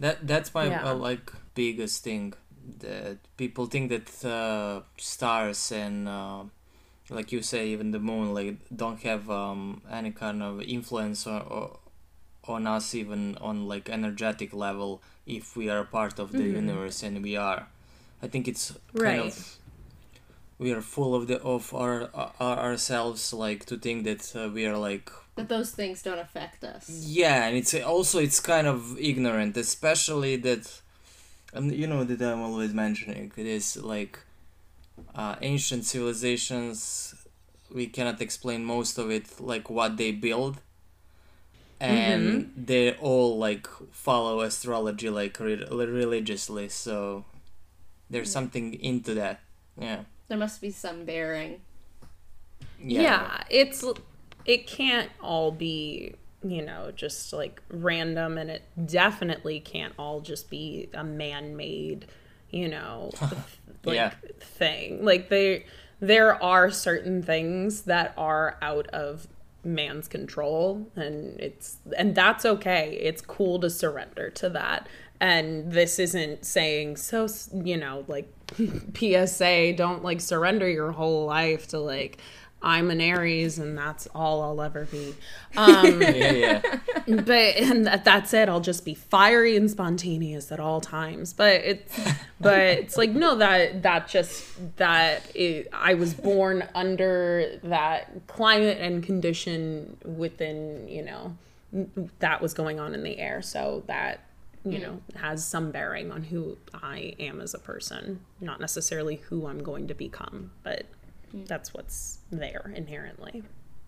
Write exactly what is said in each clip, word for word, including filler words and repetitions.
That that's my Yeah. uh, like biggest thing, that people think that uh, stars and uh, like you say, even the moon, like don't have um, any kind of influence or, or on us, even on like energetic level, if we are part of the Mm-hmm. universe, and we are. I think it's kind Right. of, we are full of the of our, our ourselves, like to think that uh, we are like, That those things don't affect us. yeah, and it's also it's kind of ignorant, especially that, um, you know, that I'm always mentioning, it is like uh, ancient civilizations, we cannot explain most of it, like what they build, and Mm-hmm. they all like follow astrology like re- religiously, so there's Yeah. something into that. Yeah. There must be some bearing. Yeah. Yeah, it's it can't all be, you know, just like random, and it definitely can't all just be a man-made, you know, like Yeah. thing. Like they there are certain things that are out of man's control, and it's and that's okay. It's cool to surrender to that. And this isn't saying, so, you know, like P S A, don't like surrender your whole life to like, I'm an Aries and that's all I'll ever be. Um, Yeah, yeah. but and that, that's it. I'll just be fiery and spontaneous at all times. But it's but it's like, no, that that just that it, I was born under that climate and condition within, you know, that was going on in the air. So that, you know, has some bearing on who I am as a person, not necessarily who I'm going to become, but that's what's there inherently.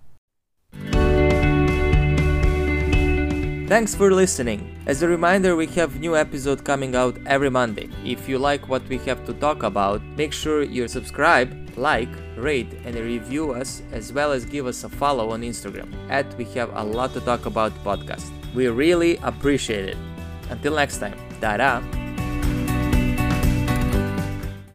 Thanks for listening. As a reminder, we have new episode coming out every Monday. If you like what we have to talk about, make sure you subscribe, like, rate, and review us, as well as give us a follow on Instagram at We Have a Lot to Talk About podcast. We really appreciate it. Until next time, ta-da!